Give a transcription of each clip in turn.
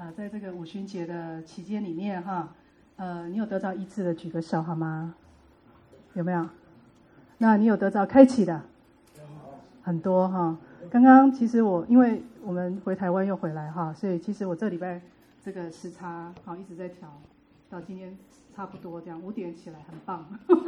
在这个五旬节的期间里面哈，你有得到医治的举个手好吗？有没有？那你有得到开启的？很多哈。刚刚其实因为我们回台湾又回来哈，所以其实我这礼拜这个时差好一直在调，到今天差不多这样5点起来，很棒。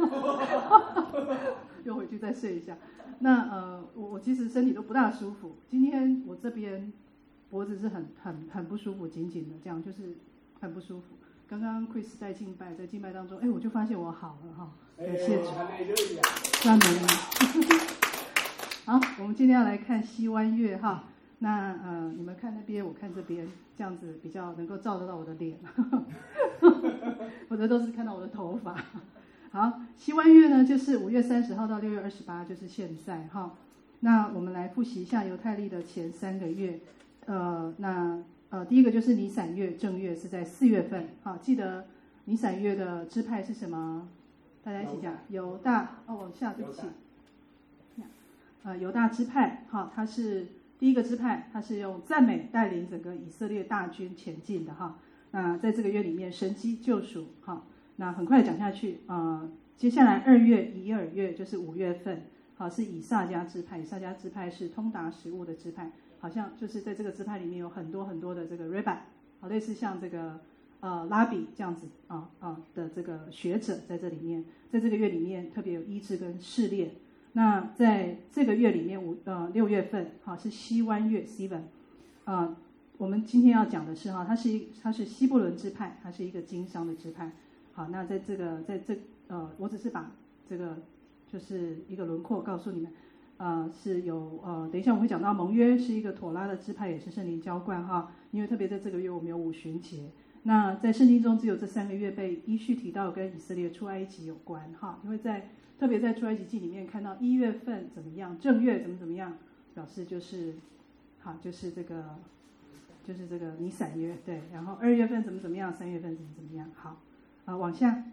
又回去再睡一下。那我其实身体都不大舒服，今天我这边脖子是很不舒服，紧紧的这样，就是很不舒服。刚刚 Chris 在敬拜，在敬拜当中，我就发现我好了哈，感谢主，赞美你。好，我们今天要来看西湾月哈。那你们看那边，我看这边，这样子比较能够照得到我的脸，否则都是看到我的头发。好，西湾月呢，就是5月30号到6月28，就是现在哈。那我们来复习一下犹太历的前3个月。第一个就是尼散月，正月是在4月份。好，记得尼散月的支派是什么？大家一起讲。犹大，往下对不起。犹大支派，好，它是第一个支派，它是用赞美带领整个以色列大军前进的哈。那在这个月里面，神机救赎，好，那很快讲下去，接下来2月以尔月就是5月份，好，是以萨迦支派，以萨迦支派是通达食物的支派，好像就是在这个支派里面有很多很多的这个 rabbi， 好，类似像这个拉比这样子的这个学者在这里面，在这个月里面特别有医治跟试炼。那在这个月里面6月份，好，是西湾月 Sivan， 我们今天要讲的是哈，它是西布伦支派，它是一个经商的支派。好，那我只是把这个就是一个轮廓告诉你们，是有等一下我会讲到盟约是一个妥拉的支派，也是圣灵浇灌哈，因为特别在这个月我们有五旬节。那在圣经中只有这3个月被依序提到跟以色列出埃及有关哈，因为特别在出埃及记里面看到1月份怎么样，正月怎么样，表示就是好，就是这个尼散月，对，然后2月份怎么样，3月份怎么样，好，往下。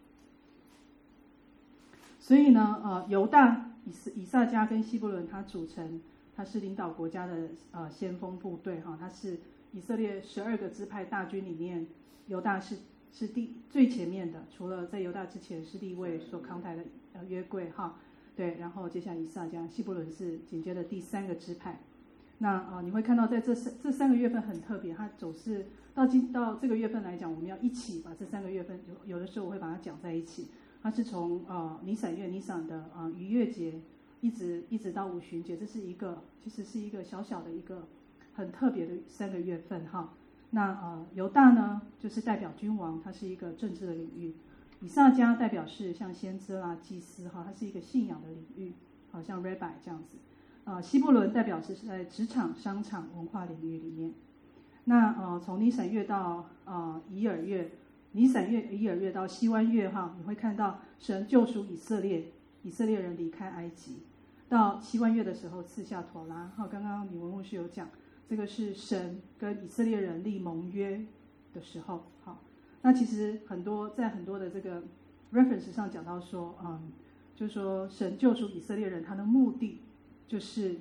所以呢，犹大、以萨迦跟西布伦它组成，它是领导国家的先锋部队哈，它是以色列12个支派大军里面，犹大是最前面的，除了在犹大之前是利未所扛抬的约柜哈，对，然后接下来以萨迦、西布伦是紧接着第3个支派。那你会看到在这3个月份很特别，它总是到这个月份来讲，我们要一起把这3个月份有的时候我会把它讲在一起。它是从尼散月尼散的逾越节一直到五旬节，这是其实是一个小小的一个很特别的3个月份哈。那犹大呢，就是代表君王，它是一个政治的领域；以萨迦代表是像先知啦、祭司哈，它是一个信仰的领域，好像 rabbi 这样子。西布伦代表是在职场、商场、文化领域里面。那从尼散月到以尔月，尼散月、以尔月到西湾月哈，你会看到神救赎以色列人离开埃及。到西湾月的时候赐下妥拉哈，刚刚李文牧师有讲，这个是神跟以色列人立盟约的时候。好，那其实在很多的这个 reference 上讲到说，就是说神救赎以色列人，他的目的就是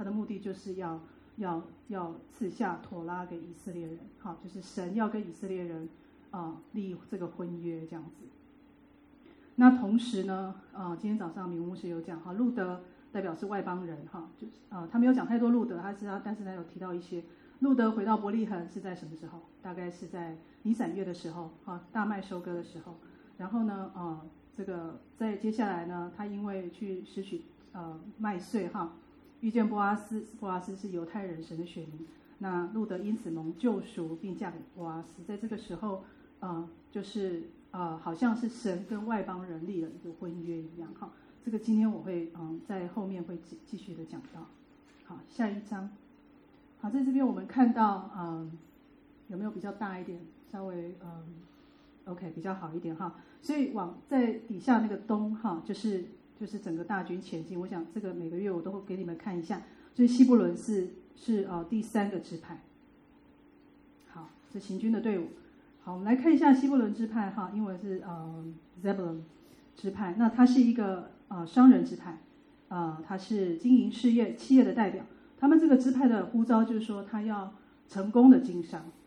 要赐下妥拉给以色列人，好，就是神要跟以色列人立这个婚约这样子。那同时呢，今天早上明牧师有讲哈，路德代表是外邦人哈，就是他没有讲太多路德，但是他有提到一些路德回到伯利恒是在什么时候？大概是在尼散月的时候，大麦收割的时候。然后呢，这个在接下来呢，他因为去拾取麦穗哈，遇见波阿斯是犹太人，神的选民。那路德因此蒙救赎，并嫁给波阿斯。在这个时候，就是好像是神跟外邦人立了一个婚约一样哈。这个今天我会在后面会继续的讲到。好，下一章。好，在这边我们看到有没有比较大一点，稍微OK 比较好一点哈。所以在底下那个东哈，就是整个大军前进。我想这个每个月我都会给你们看一下。所以西布伦是第3个支派。好，这行军的队伍。好，我们来看一下西布伦支派哈，英文是Zebulun 支派。那它是一个商人支派，它是经营企业的代表。他们这个支派的呼召就是说，他要成功的经商，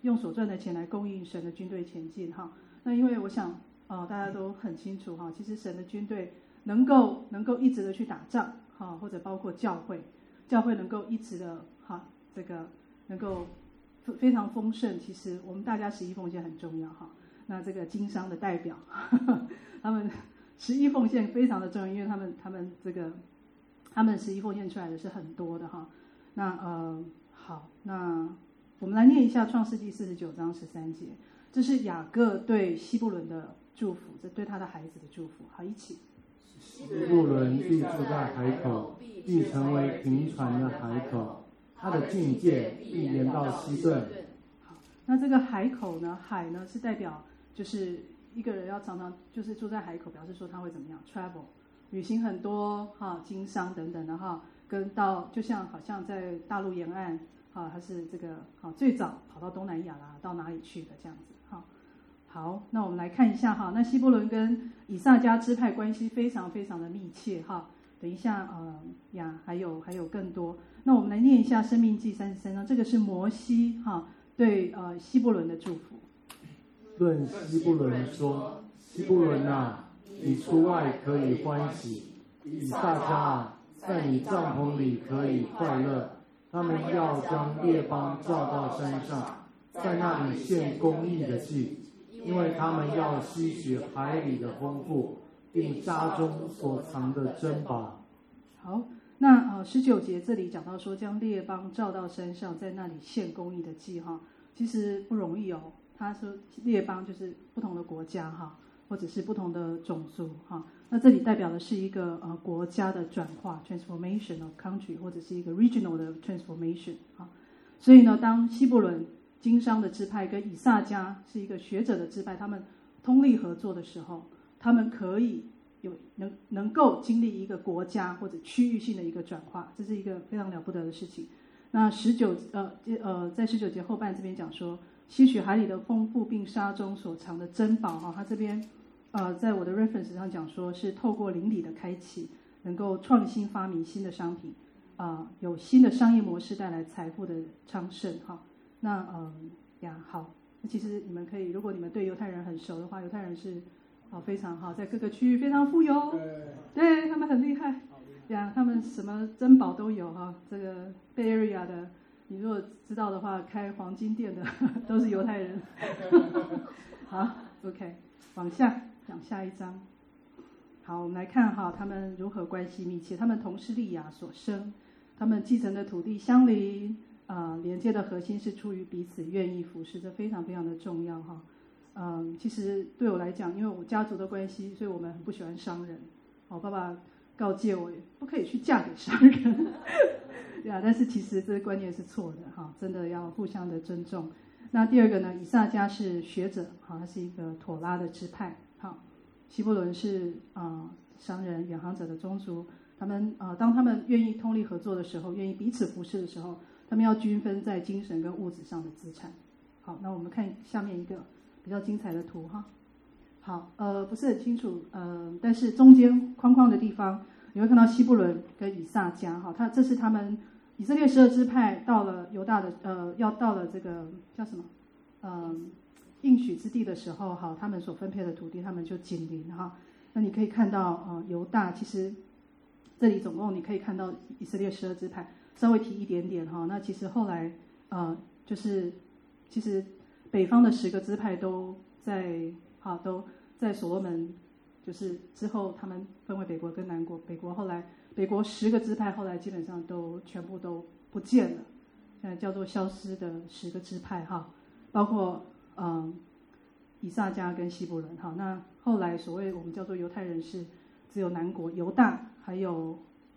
用所赚的钱来供应神的军队前进哈。那因为我想大家都很清楚哈，其实神的军队能够一直的去打仗哈，或者包括教会能够一直的哈，这个能够非常丰盛，其实我们大家十一奉献很重要哈。那这个经商的代表他们十一奉献非常的重要，因为他们十一奉献出来的是很多的哈。那好，那我们来念一下创世纪49章13节，这是雅各对希布伦的祝福，这对他的孩子的祝福。好，一起。 希布伦必住在海口，必成为平船的海口，他的境界必延到西顿。 好，那这个海口呢，海呢是代表就是一个人要常常就是住在海口，表示说他会怎么样 travel 旅行很多哈，经商等等的哈，跟到就像好像在大陆沿岸哈，他是这个好最早跑到东南亚啦，到哪里去的这样子哈。好，那我们来看一下哈，那希伯伦跟以萨迦支派关系非常非常的密切哈。等一下还有更多。那我们来念一下《申命记》33章，这个是摩西哈对希伯伦的祝福。 论希布伦说：希布伦啊，你出外可以欢喜；以萨迦啊，在你帐篷里可以快乐。他们要将列邦召到山上，在那里献公义的祭，因为他们要吸取海里的丰富，并家中所藏的珍宝。 好，那19节这里讲到说，将列邦召到山上，在那里献公义的祭哈，其实不容易哦。他说列邦就是不同的国家哈，或者是不同的种族哈。那这里代表的是一个国家的转化 （transformation of country） 或者是一个 regional 的 transformation 哈。所以呢，当希伯伦经商的支派跟以萨迦是一个学者的支派，他们通力合作的时候，他们可以能够经历一个国家或者区域性的一个转化，这是一个非常了不得的事情。那在19节后半这边讲说，吸取海里的丰富，并沙中所藏的珍宝哈。他这边在我的 reference 上讲说，是透过邻里的开启，能够创新发明新的商品，有新的商业模式带来财富的昌盛哈。那好，那其实你们可以，如果你们对犹太人很熟的话，犹太人是非常好，在各个区域非常富有，对他们很厉害，他们什么珍宝都有哈。这个 Bay Area 的，你如果知道的话，开黄金店的都是犹太人。好 ，OK， 往下讲下一章。好，我们来看哈，他们如何关系密切。他们同是利亚所生，他们继承的土地相邻，连接的核心是出于彼此愿意服侍，这非常非常的重要哈。其实对我来讲，因为我家族的关系，所以我们很不喜欢商人。我爸爸告诫我，不可以去嫁给商人。但是其实这个观念是错的哈，真的要互相的尊重。那第二个呢，以萨迦是学者，他是一个妥拉的支派。好，希伯伦是商人、远航者的宗族。他们当他们愿意通力合作的时候，愿意彼此服侍的时候，他们要均分在精神跟物质上的资产。好，那我们看下面一个比较精彩的图哈。好，不是很清楚，但是中间框框的地方，你会看到希伯伦跟以萨迦哈，这是他们以色列12支派到了犹大的要到了这个叫什么应许之地的时候哈，他们所分配的土地他们就紧邻哈。那你可以看到犹大其实这里总共你可以看到以色列12支派，稍微提一点点哈。那其实后来就是其实北方的10个支派都在所罗门就是之后他们分为北国跟南国，北国10个支派后来基本上都全部都不见了，叫做消失的10个支派哈，包括以萨迦跟希伯伦哈。那后来所谓我们叫做犹太人是只有南国犹大还有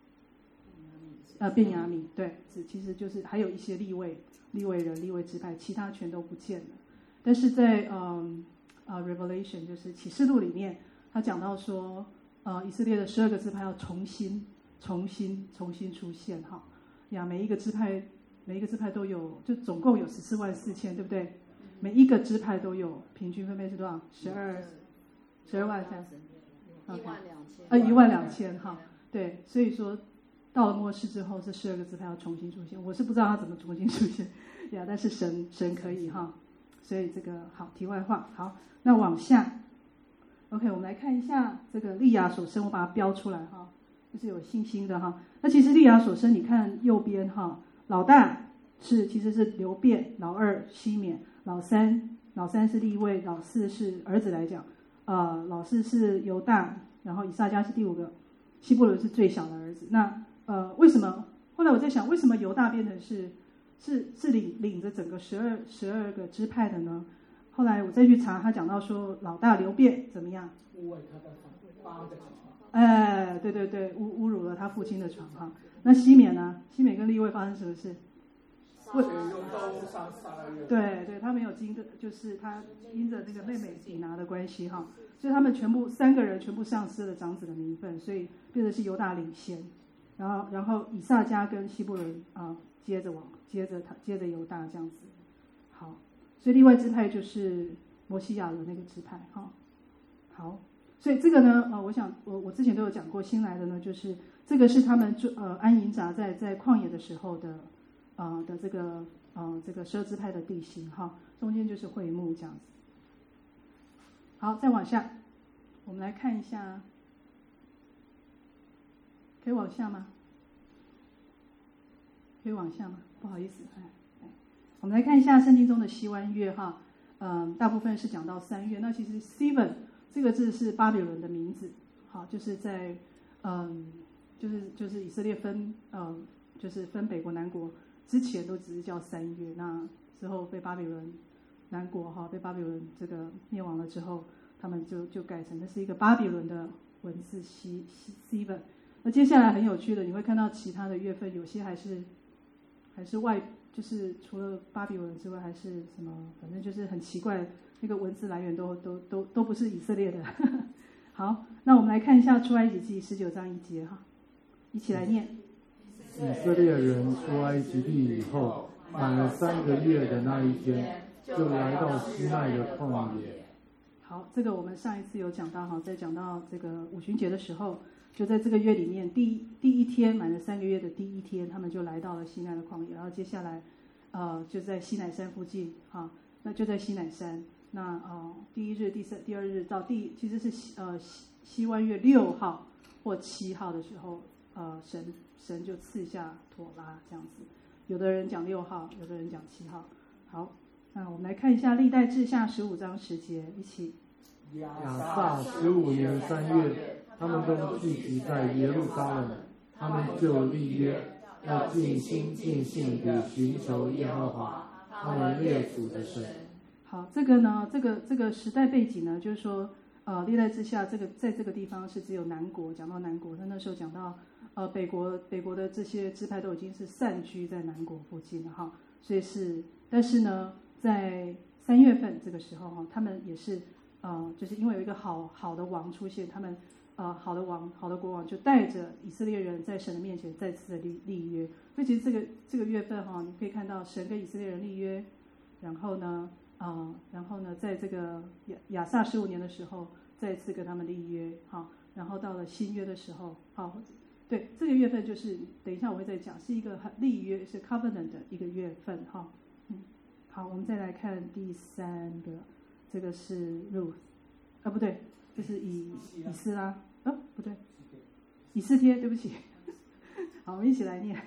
便雅悯，对，其实就是还有一些利未人、利未支派，其他全都不见了。但是在Revelation 就是启示录里面，他讲到说以色列的12个支派要重新出现哈呀，每一个支派都有，就总共有144000，对不对？每一个支派都有，平均分配是多少？12万12000哈，对，所以说到了末世之后，这12个支派要重新出现，我是不知道他怎么重新出现呀，但是神可以哈。 所以这个好，题外话。好，那往下 ，OK， 我们来看一下这个利亚所生，我把它标出来哈，就是有星星的哈。那其实利亚所生，你看右边哈，老大其实是流便，老二西缅，老三是利未，老四是儿子来讲，老四是犹大，然后以撒迦是第5个，希伯伦是最小的儿子。那为什么？后来我在想，为什么犹大变成是领着整个12个支派的呢？后来我再去查，他讲到说老大流便怎么样？ 污秽他的8个床。 对对对，侮辱了他父亲的床哈。那西缅呢？西缅跟利未发生什么事？对对，他没有就是他因着那个妹妹底拿的关系哈，所以他们3个人全部丧失了长子的名分，所以变成是犹大领先，然后以撒迦跟希伯伦接着犹大这样子。好，所以利未支派就是摩西亚的那个支派哈。好，所以这个呢，我想我之前都有讲过，新来的呢就是这个是他们安营扎在旷野的时候的这个12支派的地形哈，中间就是会幕这样子。好，再往下，我们来看一下，可以往下吗？可以往下吗？不好意思，我们来看一下圣经中的西湾月哈，大部分是讲到3月，那其实 Seven 这个字是巴比伦的名字，好，就是在就是以色列就是分北国南国之前都只是叫3月，那之后被巴比伦南国被巴比伦这个灭亡了之后，他们就改成那是一个巴比伦的文字Seven。那接下来很有趣的，你会看到其他的月份有些还是就是除了巴比伦之外还是什么，反正就是很奇怪，那个文字来源都不是以色列的。好，那我们来看一下出埃及记19章1节哈，一起来念。 以色列人出埃及地以后，满了3个月的那一天，就来到西奈的旷野。 好，这个我们上一次有讲到哈，在讲到这个五旬节的时候，就在这个月里面第一天，满了3个月的第一天，他们就来到了西奈的旷野，然后接下来就在西乃山附近哈，那就在西乃山，那第1日、第2日到其实是西湾月6号或7号的时候，神就赐下妥拉这样子，有的人讲6号，有的人讲7号。好，那我们来看一下历代志下15章10节，一起。 亚萨15年3月，他们都聚集在耶路撒冷，他们就立约，要尽心尽性地寻求耶和华他们列祖的神。 好，这个呢，这个时代背景呢，就是说，历代志下在这个地方是只有南国，讲到南国，那时候讲到北国的这些支派都已经是散居在南国附近了哈，所以但是呢，在3月份这个时候哈，他们也是就是因为有一个好的王出现，他们好的国王就带着以色列人在神的面前再次的立约，所以其实这个月份哈，你可以看到神跟以色列人立约，然后呢，在这个亚萨15年的时候，再次跟他们立约哈，然后到了新约的时候，好，对，这个月份就是等一下我会再讲，是一个立约是 covenant 的一个月份哈，好，我们再来看第3个，这个是 Ruth， 不对，这是以斯拉，不对，以斯帖，对不起，好，我们一起来念。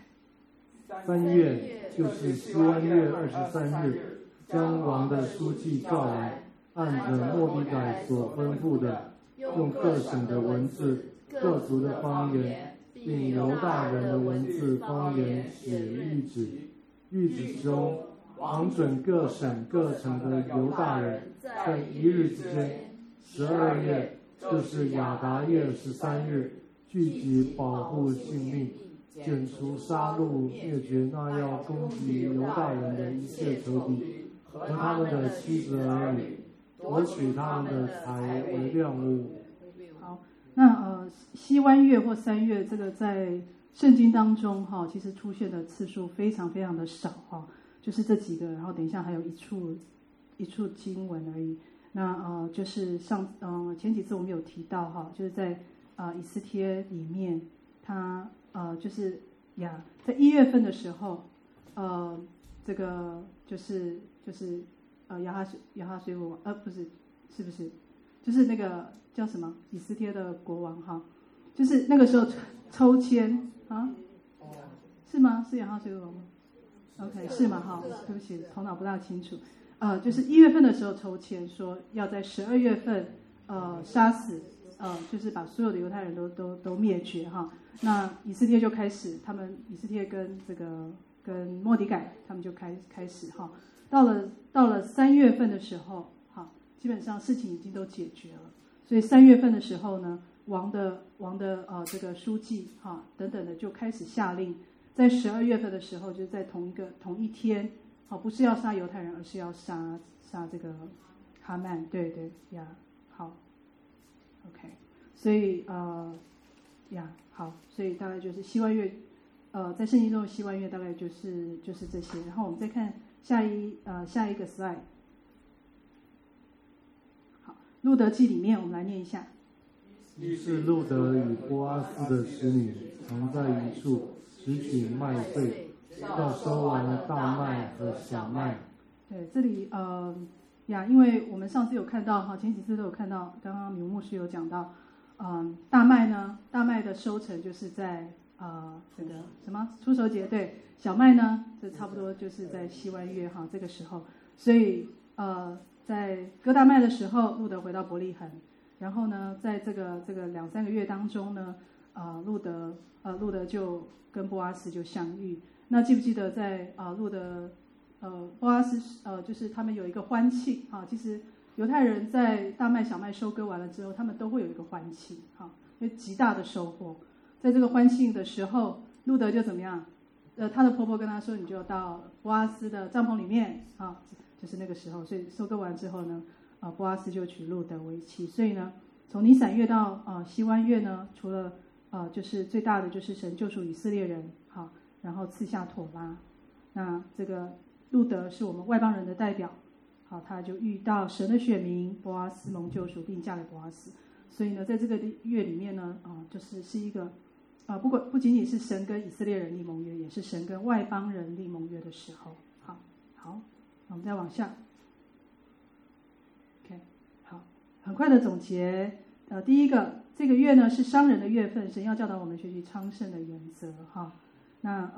3月就是西湾月23日，将王的书记召来，按着末底改所吩咐的，用各省的文字、各族的方言，并犹大人的文字方言写谕旨。谕旨中，王准各省各城的犹大人，在1日之间，12月就是亚达月13日，聚集保护性命，剪除杀戮灭绝那要攻击犹大人的一切仇敌和他们的妻子儿女，夺取他们的财为亮物。 好，那西湾月或3月，这个在圣经当中哈，其实出现的次数非常非常的少哈，就是这几个，然后等一下还有一处经文而已。那就是前几次我们有提到哈，就是在以斯帖里面，他就是在1月份的时候，这个就是亚哈水王，不是，是不是？就是那个叫什么以斯帖的国王哈，就是那个时候抽签啊，是吗？是亚哈水王吗 ？OK， 是吗？哈，对不起，头脑不大清楚。就是1月份的时候抽签说要在12月份杀死就是把所有的犹太人都灭绝哈。那以斯帖就开始，以斯帖跟末底改他们就开始哈。到了3月份的时候，好，基本上事情已经都解决了。所以3月份的时候呢，王的这个书记哈等等的就开始下令，在12月份的时候，就是在同一天，好，不是要杀犹太人，而是要杀这个哈曼，对对呀，好 ，OK， 所以好，所以大概就是西万月，在圣经中的西万月大概就是这些。然后我们再看下一个 slide。好，路德记里面我们来念一下。 于是路德与波阿斯的使女藏在一处，拾取麦穗，要收完了大麦和小麦。 对，这里因为我们上次有看到前几次都有看到，刚刚米牧师有讲到，大麦的收成就是在这个什么初熟节，对，小麦呢，这差不多就是在西万月哈这个时候，所以在割大麦的时候，路德回到伯利恒，然后呢，在这个2-3个月当中呢，路德就跟波阿斯就相遇。那记不记得在路德波阿斯就是他们有一个欢庆哈，其实犹太人在大麦小麦收割完了之后，他们都会有一个欢庆哈，因为极大的收获。在这个欢庆的时候，路德就怎么样？他的婆婆跟他说，你就到波阿斯的帐篷里面啊，就是那个时候。所以收割完之后呢，波阿斯就娶路德为妻。所以呢，从尼散月到西湾月呢，除了就是最大的就是神救赎以色列人好，然后赐下妥拉。那这个路德是我们外邦人的代表，好，他就遇到神的选民波阿斯蒙救赎，并嫁给波阿斯。所以呢，在这个月里面呢，是一个不仅仅是神跟以色列人立盟约，也是神跟外邦人立盟约的时候。好，我们再往下。OK， 好，很快的总结。第一个，这个月呢是商人的月份，神要教导我们学习昌盛的原则哈。那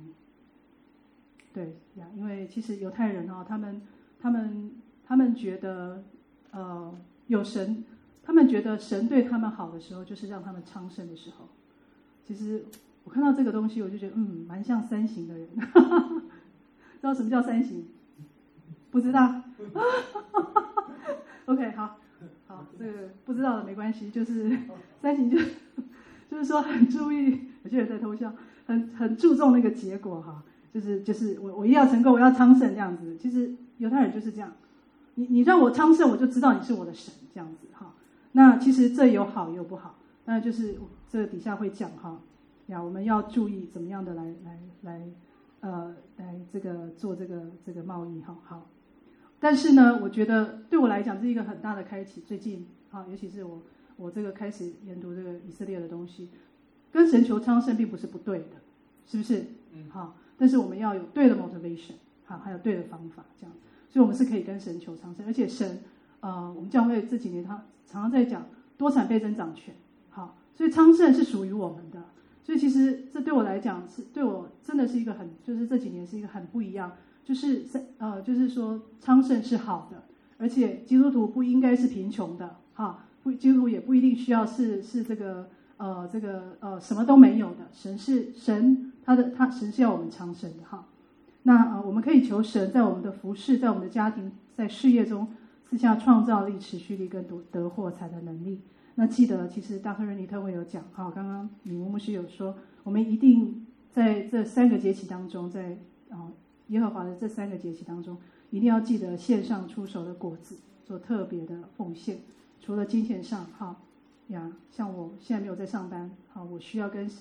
对呀，因为其实犹太人他们觉得有神，他们觉得神对他们好的时候，就是让他们昌盛的时候。其实我看到这个东西，我就觉得蛮像三型的人。知道什么叫三型？不知道。OK， 好，这个不知道的没关系，就是三型就是说很注意，有些人在偷笑，很注重那个结果哈，就是我一定要成功，我要昌盛这样子。其实犹太人就是这样，你让我昌盛，我就知道你是我的神这样子哈。那其实这有好也有不好，当然就是这个底下会讲哈，我们要注意怎么样的来这个做这个贸易哈。好，但是呢，我觉得对我来讲是一个很大的开启。最近尤其是我这个开始研读这个以色列的东西，跟神求昌盛并不是不对的，是不是？好，但是我们要有对的 motivation， 好，还有对的方法，这样，所以我们是可以跟神求昌盛，而且神我们教会这几年他常常在讲多产倍增长权，好，所以昌盛是属于我们的。所以其实这对我来讲对我真的是一个就是这几年是一个很不一样，就是说昌盛是好的，而且基督徒不应该是贫穷的，基督徒也不一定需要是这个什么都没有的，神是要我们昌盛的哈。那我们可以求神在我们的服事，在我们的家庭，在事业中赐下创造力、持续力跟得获财的能力。那记得，其实大特瑞尼特会有讲，刚刚李牧师有说，我们一定在这3个节期当中，在耶和华的这3个节期当中，一定要记得献上出手的果子，做特别的奉献。除了金钱上，像我现在没有在上班，我需要跟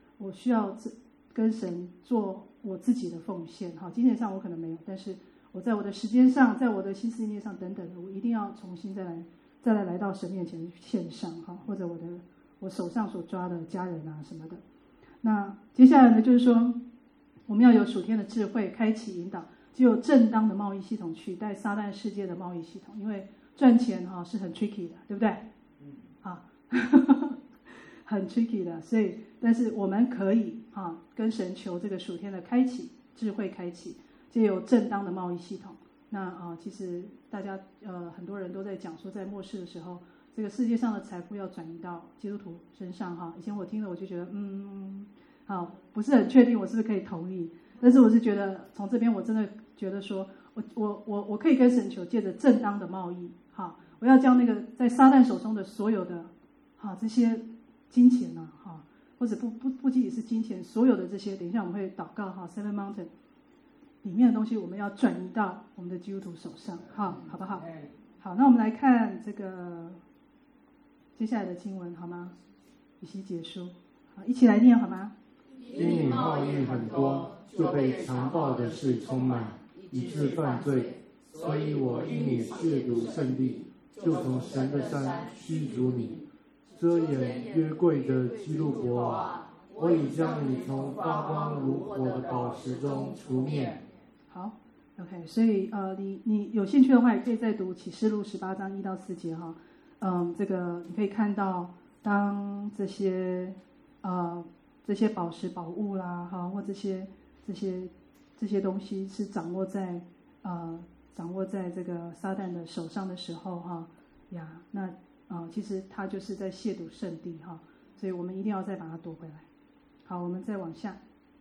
神做我自己的奉献，金钱上我可能没有，但是我在我的时间上，在我的心思意念上等等的，我一定要重新再来到神面前献上或者我手上所抓的家人什么的。那接下来呢，就是说我们要有属天的智慧，开启引导。 只有正当的贸易系统取代撒旦世界的贸易系统，因为赚钱是很 tricky 的，对不对？很 tricky 的，所以但是我们可以跟神求这个属天的开启，智慧开启，就有正当的贸易系统。那其实大家很多人都在讲说，在末世的时候，这个世界上的财富要转移到基督徒身上以前我听了我就觉得不是很确定我是不是可以同意，但是我是觉得从这边我真的觉得说我可以跟神求，借着正当的贸易我要将那个在撒旦手中的所有的这些金钱或者不仅仅是金钱，所有的这些，等一下我们会祷告Seven Mountain 里面的东西，我们要转移到我们的基督徒手上好不好？好，那我们来看这个接下来的经文好吗？以西结书，一起来念好吗？ 因你贸易很多，就被强暴的事充满，以致犯罪，所以我因你亵渎圣地，就从神的山驱逐你，遮掩约柜的基路伯啊，我已将你从发光如火的宝石中除灭。 好 ，OK， 所以你有兴趣的话，也可以再读启示录18章1到4节这个你可以看到，当这些宝石宝物啦或这些东西是掌握在这个撒旦的手上的时候那其实他就是在亵渎圣地所以我们一定要再把它夺回来。好，我们再往下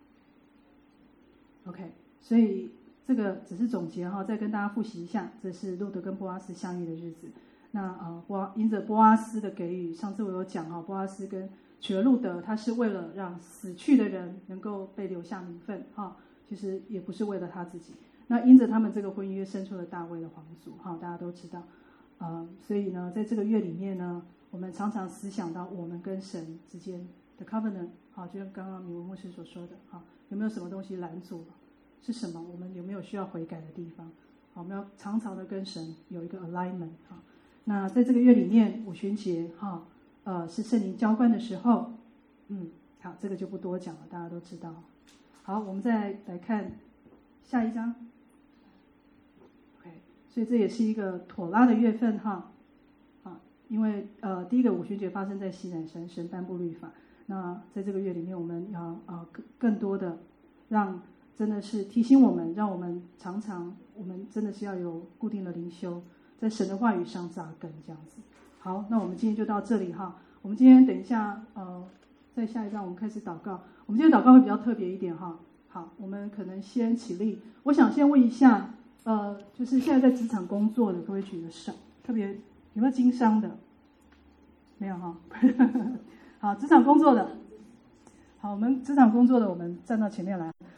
，OK， 所以这个只是总结再跟大家复习一下，这是路得跟波阿斯相遇的日子。那因着波阿斯的给予，上次我有讲波阿斯跟娶了路得，他是为了让死去的人能够被留下名分其实也不是为了他自己。那因着他们这个婚约生出了大卫的皇族大家都知道所以呢，在这个月里面呢，我们常常思想到我们跟神之间的 covenant 就像刚刚米文牧师所说的有没有什么东西拦阻了？是什么？我们有没有需要悔改的地方？我们要常常的跟神有一个 alignment 那在这个月里面，五旬节是圣灵浇灌的时候好，这个就不多讲了，大家都知道。好，我们再来看下一章。OK， 所以这也是一个妥拉的月份因为第一个五旬节发生在西乃山，神颁布律法。那在这个月里面，我们要更多的让真的是提醒我们，让我们常常我们真的是要有固定的灵修，在神的话语上扎根这样子。好，那我们今天就到这里我们今天等一下在下一章我们开始祷告。我们今天祷告会比较特别一点好，我们可能先起立。我想先问一下就是现在在职场工作的，各位举个手，特别有没有经商的？没有好，职场工作的，好，我们职场工作的，我们站到前面来。